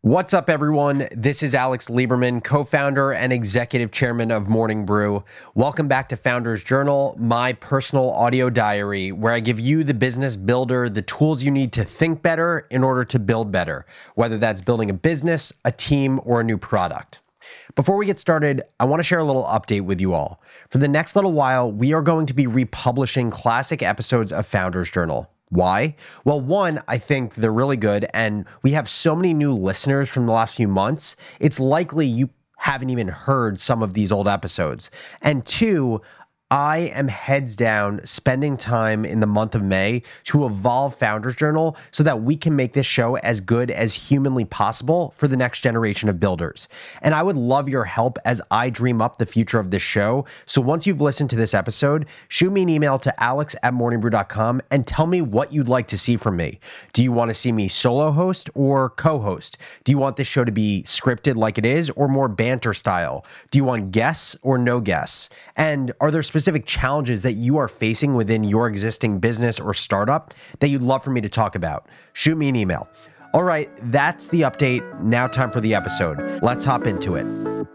What's up, everyone? This is Alex Lieberman, co-founder and executive chairman of Morning Brew. Welcome back to Founders Journal, my personal audio diary, where I give you, the business builder, the tools you need to think better in order to build better, whether that's building a business, a team, or a new product. Before we get started, I want to share a little update with you all. For the next little while, we are going to be republishing classic episodes of Founders Journal. Why? Well, one, I think they're really good, and we have so many new listeners from the last few months, it's likely you haven't even heard some of these old episodes. And two, I am heads down spending time in the month of May to evolve Founders Journal so that we can make this show as good as humanly possible for the next generation of builders. And I would love your help as I dream up the future of this show. So once you've listened to this episode, shoot me an email to alex@morningbrew.com and tell me what you'd like to see from me. Do you want to see me solo host or co-host? Do you want this show to be scripted like it is or more banter style? Do you want guests or no guests? And are there specific challenges that you are facing within your existing business or startup that you'd love for me to talk about? Shoot me an email. All right, that's the update. Now time for the episode. Let's hop into it.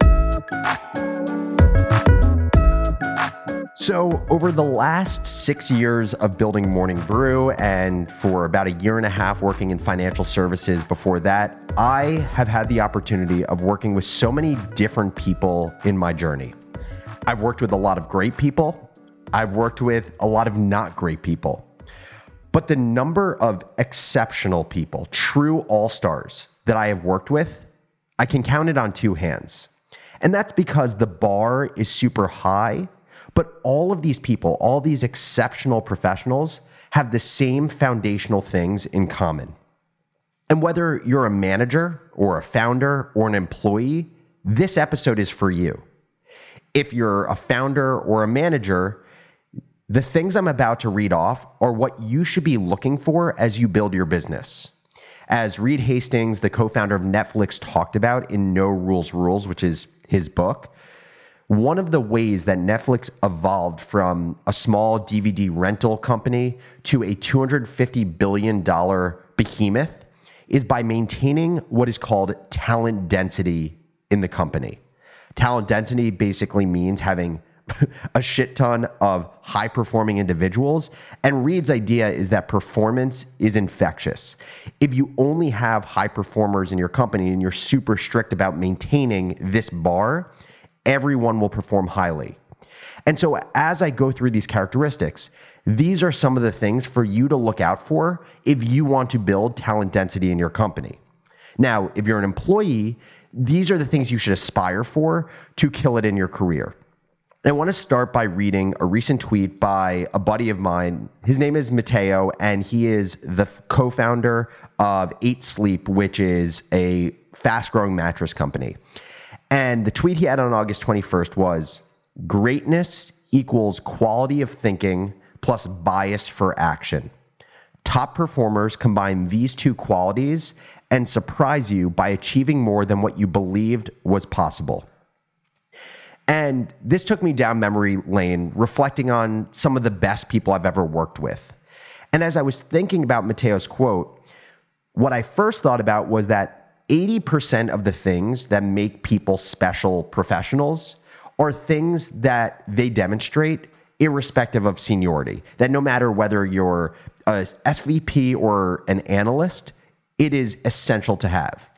So over the last 6 years of building Morning Brew, and for about a year and a half working in financial services before that, I have had the opportunity of working with so many different people in my journey. I've worked with a lot of great people. I've worked with a lot of not great people. But the number of exceptional people, true all-stars that I have worked with, I can count it on two hands. And that's because the bar is super high, but all of these people, all these exceptional professionals have the same foundational things in common. And whether you're a manager or a founder or an employee, this episode is for you. If you're a founder or a manager, the things I'm about to read off are what you should be looking for as you build your business. As Reed Hastings, the co-founder of Netflix, talked about in No Rules Rules, which is his book, one of the ways that Netflix evolved from a small DVD rental company to a $250 billion behemoth is by maintaining what is called talent density in the company. Talent density basically means having a shit ton of high-performing individuals, and Reed's idea is that performance is infectious. If you only have high performers in your company and you're super strict about maintaining this bar, everyone will perform highly. And so as I go through these characteristics, these are some of the things for you to look out for if you want to build talent density in your company. Now, if you're an employee, these are the things you should aspire for to kill it in your career. And I want to start by reading a recent tweet by a buddy of mine. His name is Matteo, and he is the co-founder of 8 Sleep, which is a fast-growing mattress company. And the tweet he had on August 21st was, "Greatness equals quality of thinking plus bias for action. Top performers combine these two qualities and surprise you by achieving more than what you believed was possible." And this took me down memory lane, reflecting on some of the best people I've ever worked with. And as I was thinking about Matteo's quote, what I first thought about was that 80% of the things that make people special professionals are things that they demonstrate irrespective of seniority. That no matter whether you're a SVP or an analyst, it is essential to have.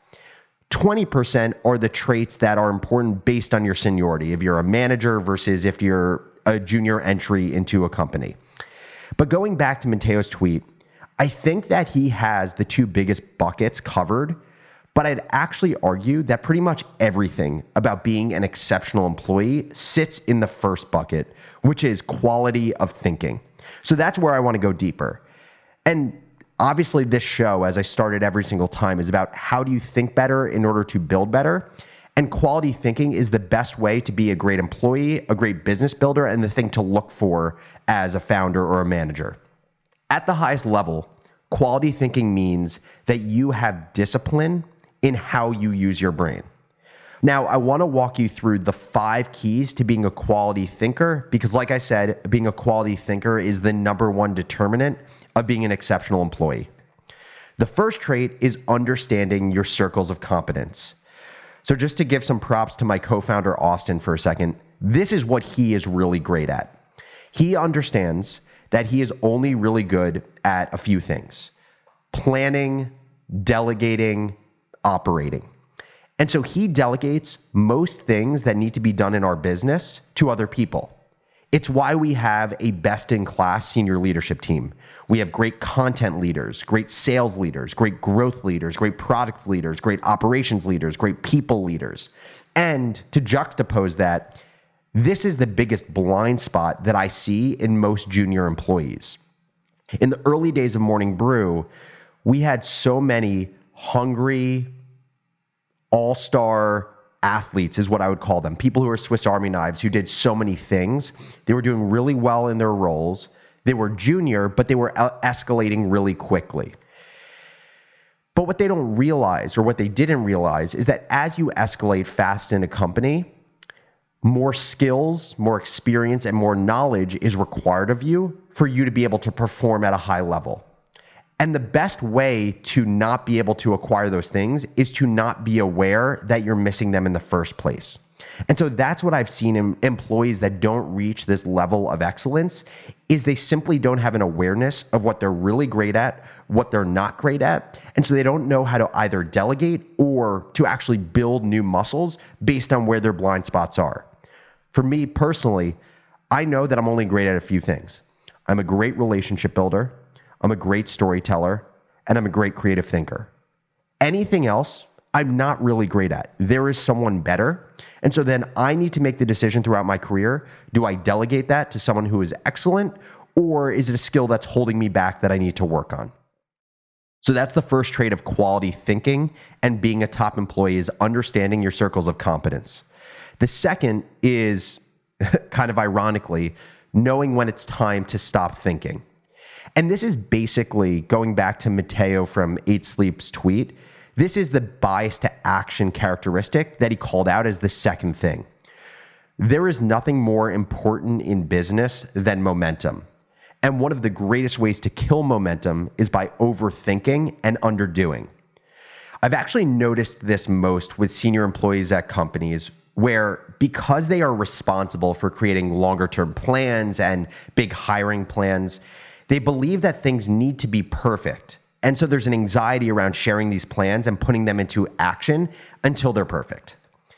20% are the traits that are important based on your seniority, if you're a manager versus if you're a junior entry into a company. But going back to Matteo's tweet, I think that he has the two biggest buckets covered, but I'd actually argue that pretty much everything about being an exceptional employee sits in the first bucket, which is quality of thinking. So that's where I want to go deeper. And obviously this show, as I started every single time, is about how do you think better in order to build better? And quality thinking is the best way to be a great employee, a great business builder, and the thing to look for as a founder or a manager. At the highest level, quality thinking means that you have discipline in how you use your brain. Now, I want to walk you through the 5 keys to being a quality thinker, because like I said, being a quality thinker is the number one determinant of being an exceptional employee. The first trait is understanding your circles of competence. So just to give some props to my co-founder, Austin, for a second, this is what he is really great at. He understands that he is only really good at a few things: planning, delegating, operating. And so he delegates most things that need to be done in our business to other people. It's why we have a best-in-class senior leadership team. We have great content leaders, great sales leaders, great growth leaders, great product leaders, great operations leaders, great people leaders. And to juxtapose that, this is the biggest blind spot that I see in most junior employees. In the early days of Morning Brew, we had so many hungry, all-star athletes is what I would call them. People who are Swiss Army knives, who did so many things. They were doing really well in their roles. They were junior, but they were escalating really quickly. But what they don't realize, or what they didn't realize, is that as you escalate fast in a company, more skills, more experience, and more knowledge is required of you for you to be able to perform at a high level. And the best way to not be able to acquire those things is to not be aware that you're missing them in the first place. And so that's what I've seen in employees that don't reach this level of excellence, is they simply don't have an awareness of what they're really great at, what they're not great at. And so they don't know how to either delegate or to actually build new muscles based on where their blind spots are. For me personally, I know that I'm only great at a few things. I'm a great relationship builder, I'm a great storyteller, and I'm a great creative thinker. Anything else, I'm not really great at. There is someone better. And so then I need to make the decision throughout my career, do I delegate that to someone who is excellent, or is it a skill that's holding me back that I need to work on? So that's the first trait of quality thinking and being a top employee, is understanding your circles of competence. The second is, kind of ironically, knowing when it's time to stop thinking. And this is basically going back to Matteo from 8 Sleep's tweet. This is the bias to action characteristic that he called out as the second thing. There is nothing more important in business than momentum. And one of the greatest ways to kill momentum is by overthinking and underdoing. I've actually noticed this most with senior employees at companies where, because they are responsible for creating longer-term plans and big hiring plans, they believe that things need to be perfect. And so there's an anxiety around sharing these plans and putting them into action until they're perfect.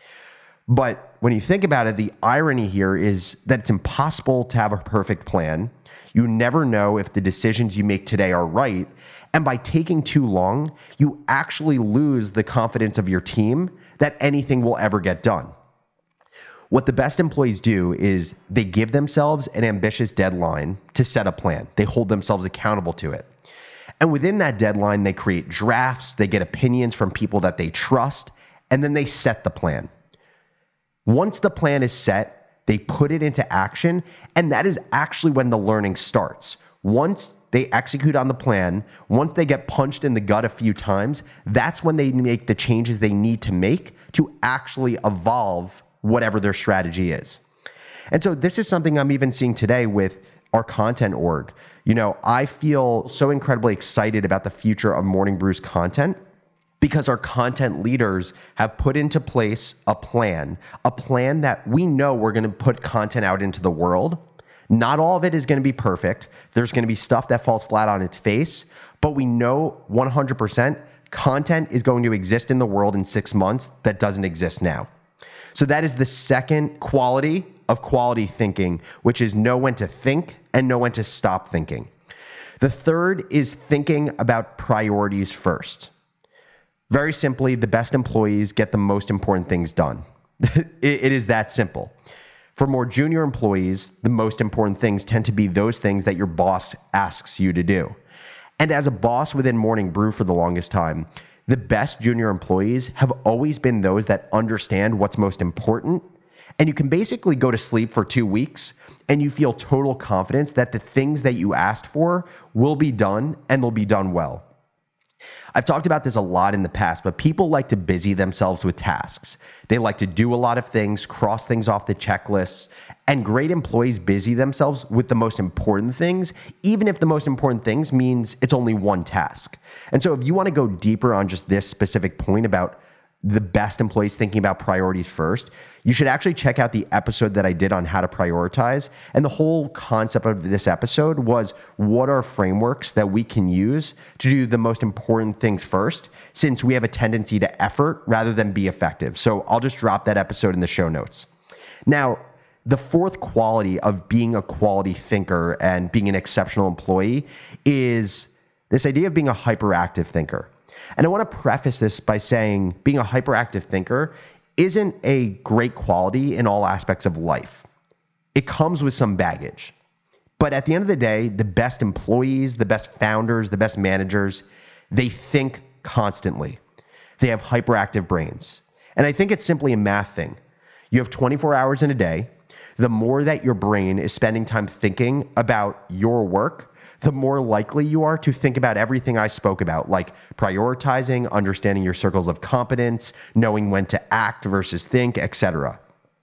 But when you think about it, the irony here is that it's impossible to have a perfect plan. You never know if the decisions you make today are right. And by taking too long, you actually lose the confidence of your team that anything will ever get done. What the best employees do is they give themselves an ambitious deadline to set a plan. They hold themselves accountable to it. And within that deadline, they create drafts, they get opinions from people that they trust, and then they set the plan. Once the plan is set, they put it into action, and that is actually when the learning starts. Once they execute on the plan, once they get punched in the gut a few times, that's when they make the changes they need to make to actually evolve whatever their strategy is. And so this is something I'm even seeing today with our content org. You know, I feel so incredibly excited about the future of Morning Brew's content because our content leaders have put into place a plan that we know we're going to put content out into the world. Not all of it is going to be perfect. There's going to be stuff that falls flat on its face, but we know 100% content is going to exist in the world in 6 months that doesn't exist now. So that is the second quality of quality thinking, which is know when to think and know when to stop thinking. The third is thinking about priorities first. Very simply, the best employees get the most important things done. It is that simple. For more junior employees, the most important things tend to be those things that your boss asks you to do. And as a boss within Morning Brew for the longest time, the best junior employees have always been those that understand what's most important. And you can basically go to sleep for 2 weeks and you feel total confidence that the things that you asked for will be done and they'll be done well. I've talked about this a lot in the past, but people like to busy themselves with tasks. They like to do a lot of things, cross things off the checklists, and great employees busy themselves with the most important things, even if the most important things means it's only one task. And so if you want to go deeper on just this specific point about the best employees thinking about priorities first, you should actually check out the episode that I did on how to prioritize. And the whole concept of this episode was, what are frameworks that we can use to do the most important things first, since we have a tendency to effort rather than be effective. So I'll just drop that episode in the show notes. Now, the fourth quality of being a quality thinker and being an exceptional employee is this idea of being a hyperactive thinker. And I want to preface this by saying being a hyperactive thinker isn't a great quality in all aspects of life. It comes with some baggage. But at the end of the day, the best employees, the best founders, the best managers, they think constantly. They have hyperactive brains. And I think it's simply a math thing. You have 24 hours in a day. The more that your brain is spending time thinking about your work, the more likely you are to think about everything I spoke about, like prioritizing, understanding your circles of competence, knowing when to act versus think, etc.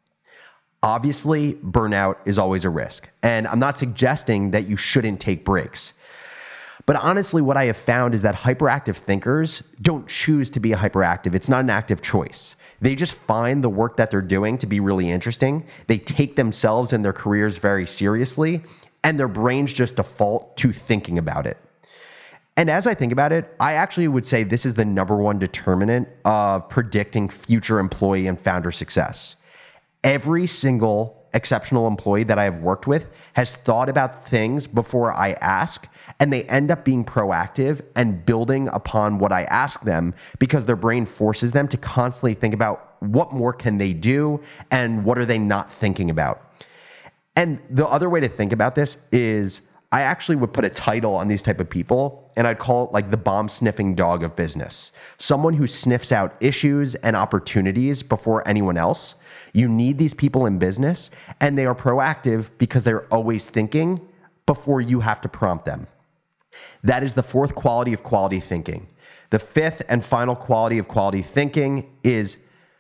Obviously, burnout is always a risk, and I'm not suggesting that you shouldn't take breaks. But honestly, what I have found is that hyperactive thinkers don't choose to be hyperactive. It's not an active choice. They just find the work that they're doing to be really interesting. They take themselves and their careers very seriously, and their brains just default to thinking about it. And as I think about it, I actually would say this is the number one determinant of predicting future employee and founder success. Every single exceptional employee that I have worked with has thought about things before I ask, and they end up being proactive and building upon what I ask them because their brain forces them to constantly think about what more can they do and what are they not thinking about. And the other way to think about this is I actually would put a title on these type of people, and I'd call it like the bomb sniffing dog of business. Someone who sniffs out issues and opportunities before anyone else. You need these people in business, and they are proactive because they're always thinking before you have to prompt them. That is the fourth quality of quality thinking. The fifth and final quality of quality thinking is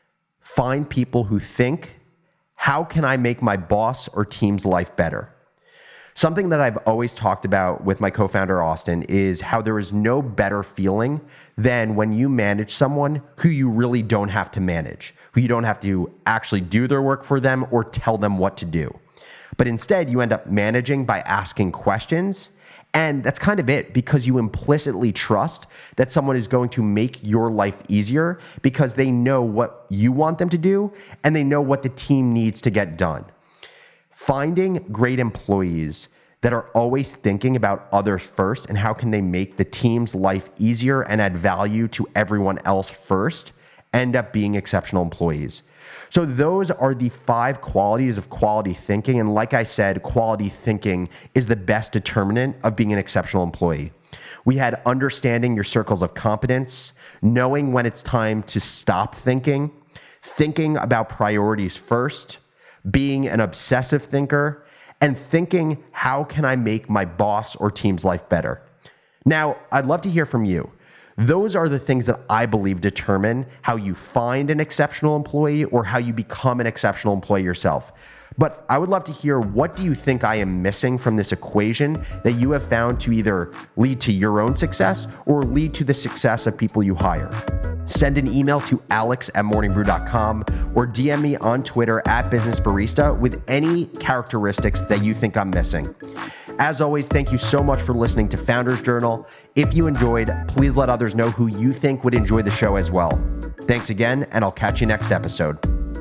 find people who think, how can I make my boss or team's life better? Something that I've always talked about with my co-founder, Austin, is how there is no better feeling than when you manage someone who you really don't have to manage, who you don't have to actually do their work for them or tell them what to do. But instead, you end up managing by asking questions. And that's kind of it, because you implicitly trust that someone is going to make your life easier because they know what you want them to do and they know what the team needs to get done. Finding great employees that are always thinking about others first and how can they make the team's life easier and add value to everyone else first end up being exceptional employees. So those are the 5 qualities of quality thinking. And like I said, quality thinking is the best determinant of being an exceptional employee. We had understanding your circles of competence, knowing when it's time to stop thinking, thinking about priorities first, being an obsessive thinker, and thinking, how can I make my boss or team's life better? Now, I'd love to hear from you. Those are the things that I believe determine how you find an exceptional employee or how you become an exceptional employee yourself. But I would love to hear, what do you think I am missing from this equation that you have found to either lead to your own success or lead to the success of people you hire? Send an email to alex@morningbrew.com or DM me on Twitter @businessbarista with any characteristics that you think I'm missing. As always, thank you so much for listening to Founders Journal. If you enjoyed, please let others know who you think would enjoy the show as well. Thanks again, and I'll catch you next episode.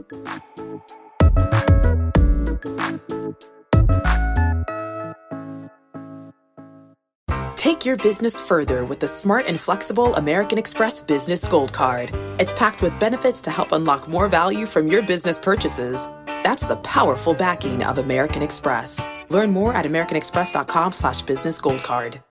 Take your business further with the smart and flexible American Express Business Gold Card. It's packed with benefits to help unlock more value from your business purchases. That's the powerful backing of American Express. Learn more at americanexpress.com/businessgoldcard.